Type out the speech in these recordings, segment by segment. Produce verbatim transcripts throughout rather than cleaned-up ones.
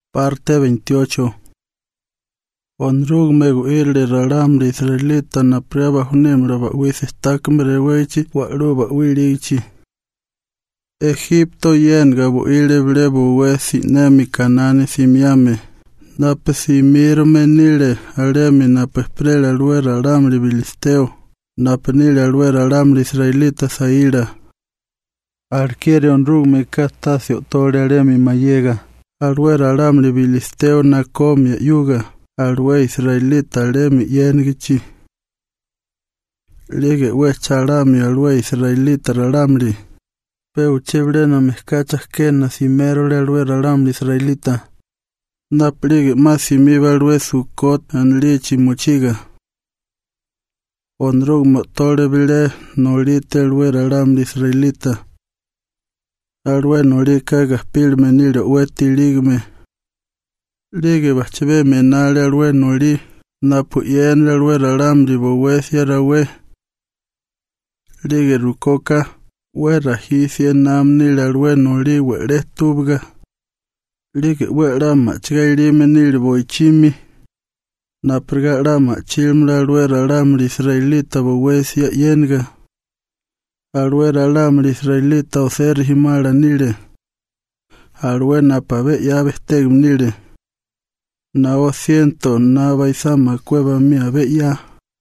Parte veintiocho. Onrug megu irle raram de israelita na prueba hunemra ba wis stakmre wechi wa roba wilichi. Egipto yenga bu ile blebu wesi nemi kanani simiame. Na pesimiro menile alemi na pesprela luera ramli bilisteo. Na penile luera ramli israelita saira. Arquiere onrug me castasio tole alemi mayega. Alwera ramli bilisteo na komia yuga. Alwe israelita alemi yengichi. Lige we charami alwe israelita raramli. Peu chebrena mezcachas kena simero le alwe raramli israelita. Na plige masimiba alwe sukot anlichi mochiga. Onrug motore bile nolite alwe raramli israelita. Alwe nolika gaspil menile ueti ligme. Lige bachebe menale alwe noli. Napu yen alwe raramli bo wesi arawe. Lige rukoka. We rahisi namni alwe noli we retubga. Lige we rama chigailime nili boichimi. Napriga rama chilmla alwe raramli israelita bo wesi yenga. Alwe raramli israelita oseri himala nile. Alwe napabe yabe stegm nile. Na o siento na baisama cueva mia be ya.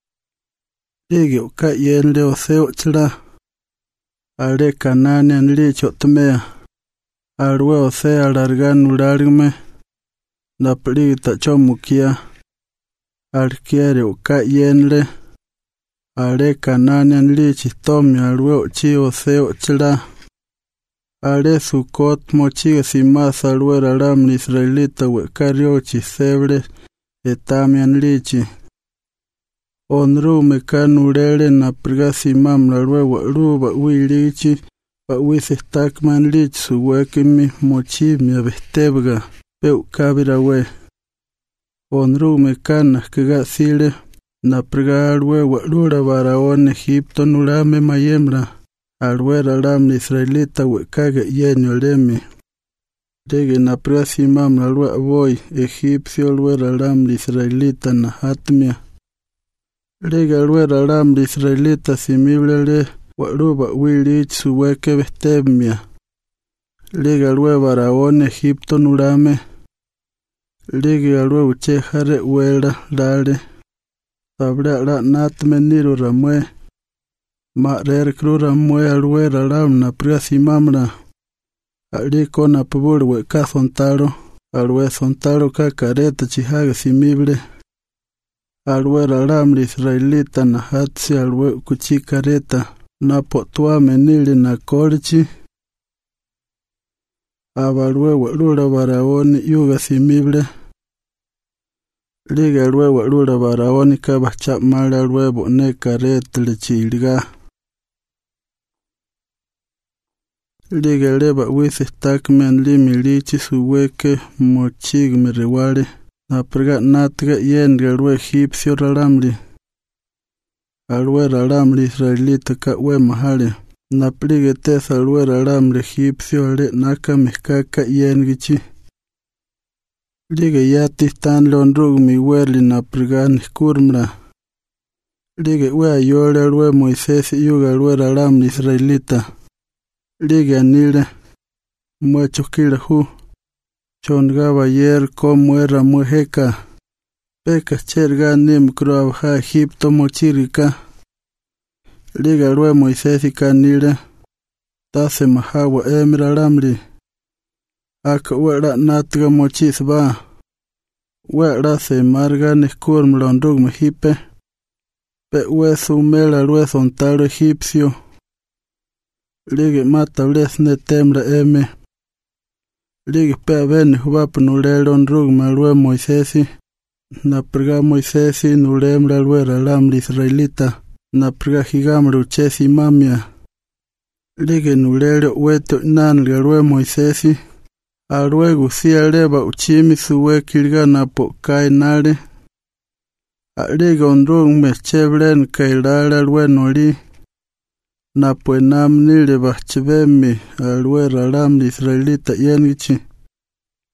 Lige uka yenle oseo chila. Ale kanani anlicho tmea. Alwe osea alarganu largme. Na plita chomukia. Alkiere uka yenle. Ale kanani anlichi tomi alwe uchi oseo chila. Ale sukot mochiga simasa alwe raramli israelita we kariochi sebre etami anlichi. Onru mekanu lele na priga simam la lwe wa ruba wilichi pa wise stakman lich suwekimi mochimi abestebga peu kabira we. Onru mekana kiga sile na priga alwe wa lura baraon Egipto nulame mayemra. Alwe raramli israelita we kage yenyo lemi. Lege na priga simam la lwe aboy Egipsio alwe raramli israelita na hatmia. Lege alwe raramli israelita simiblele wa ruba wilich suweke bestebmia. Lege alwe baraon Egipto nulame. Lege alwe uche jare uela lale. Sabra la natme niru ramwe. Ma rer krura mwe alwe raram na priga simamra. Aliko na pabulwe ka sontaro. Alwe sontaro ka kareta chihaga simible. Alwe raramli israelita na hatsi alwe kuchi kareta. Na potua menili na korichi. Abalwe walula baraoni yuga simible. Liga alwe walula baraoni kaba chapmale alwe bone kareta lechilga. Liga leba wisi stakmen limi lichi suweke mochig merewale. Na priga natga yenga alwe Egipsio raramli. Alwe raramli israelita ka we mahale. Na plige tesa alwe raramli Egipsio ale naka mehkaka yengichi. Lige yati stan londrug mi weli na priga nikurmra. Lige we ayole alwe Moises yuga alwe raramli israelita. Lige anile. Mwecho kila hu. Chongaba yer como era mujeca. Peka cherga nim kroabha Egipto mochirika. Liga alwe Moisés kanile. Tase mahawa emra ramli. Aka wera natga mochisba. Wera se marga niskurm londrug mehipe. Pe we sumela alwe sontaro egipsio. Liga mata blesne temra eme. Lige pe abeni hubapu nulele onrug malwe Moisesi. Na priga Moisesi nulemra alwe raramli israelita. Na priga higamra uchesi mamia. Lige nulele weto nanli alwe Moisesi. Alwe gusia leba uchimi suwe kilga na po kai nale. Lige onrug mecheblen kailale alwe noli. Na po namni leba chibemi alwe raramli israelita yengichi.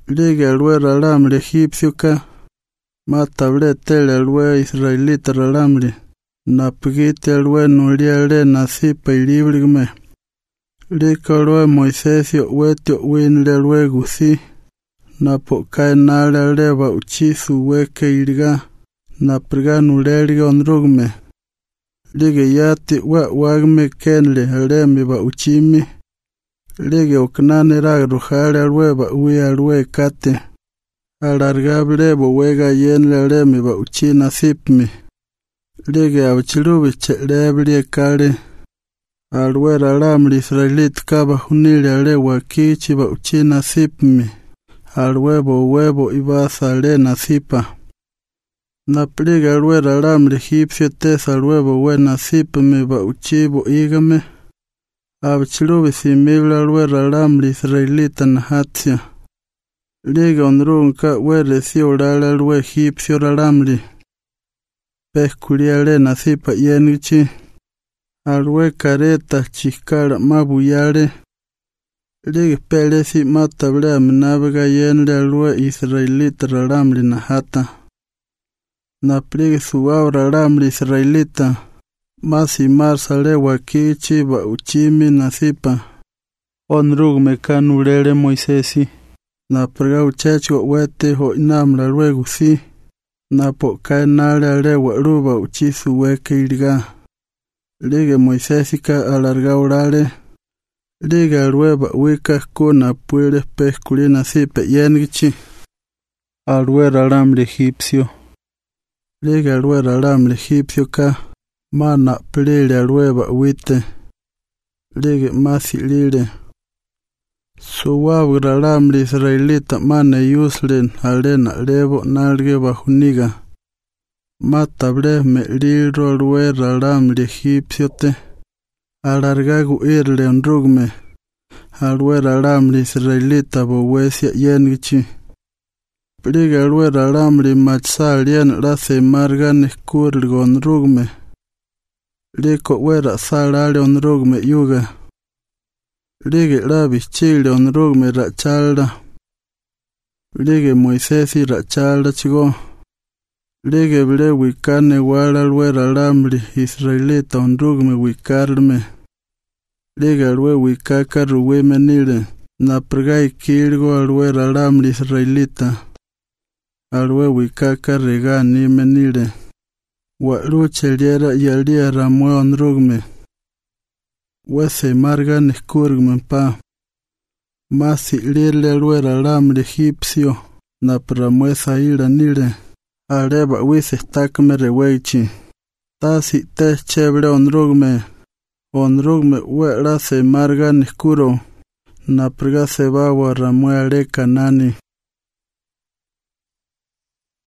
Ligue alwe ralamri egipcio ka. Matable tele alwe israelita ralamri. Napgite alwe nuliale nasipa ilibrigme. Lique alwe Moisesio wetio winle alwe gusi. Napo kainale aleba uchisu weke iliga. Napriga nuleliga onrugme. Ligue yati wa wagme kenle alemi ba uchimi. Ligue oknane ragruhale alwe ba ui alwe kate. Alargable bo wega yenle alemi ba uchina sipmi. Ligue abachilubi cheleblie kale. Alwe ralamli israelit kaba hunile ale wakichi ba uchina sipmi. Alwe bo webo ibasa ale nasipa. Napliga alwe ralamli egipcio tes alwe bo we nasipmi ba uchibo igame. Abachilubi simibli alwe ralamli israelita nahatsia. Ligue onrunka we resio lala alwe egipcio ralamli. Pesculiale nasipa yenichi. Alwe careta chikara mabuyale. Ligue pelesi matable aminabega yenle alwe israelita ralamli nahata. Napligue suaw ralamli israelita. Masi marsale wakichi ba uchimi nasipa. Onrugme kanulele Moisesi. Napriga uchecho wete ho inamla alwe gusi. Napo kainale ale waruba uchisu weke iliga. Ligue Moisesi ka alarga urale. Ligue alwe ba wika kuna puele pesculi nasipa yenichi. Alwe ralamli egipcio. Ligue alwe ralamli egipcio ka. Mana plile alwe ba wite. Ligue masi lile. Suwaw ralamli israelita mane yuslen alena lebo nalge bahuniga. Matable me liro alwe ralamli egipcio te. Alargagu irle onrugme. Alwe ralamli israelita bo wesia yenichi. Ligue alwe ralamli machsalien rase margan eskurgo onrugme. Liko wera salale onrugme yuga. Ligue labi chile onrugme rachalda. Ligue Moisesi rachalda chigo. Ligue bile wikane wala alwe ralamli israelita onrugme wikarme. Ligue alwe wikaka ruwe menile. Naprigai kilgo alwe ralamli israelita. Alwe wikaka regani menile. Waluche liera yalia ramwe onrugme. Wese marga neskurgme pa. Masi lirle alwe ralamli egipcio. Napramwesa ila nile. Areba wise stakme reweichi. Tasi te chebre onrugme. Onrugme we rase marga neskuro. Napriga se bawa ramwe ale kanani.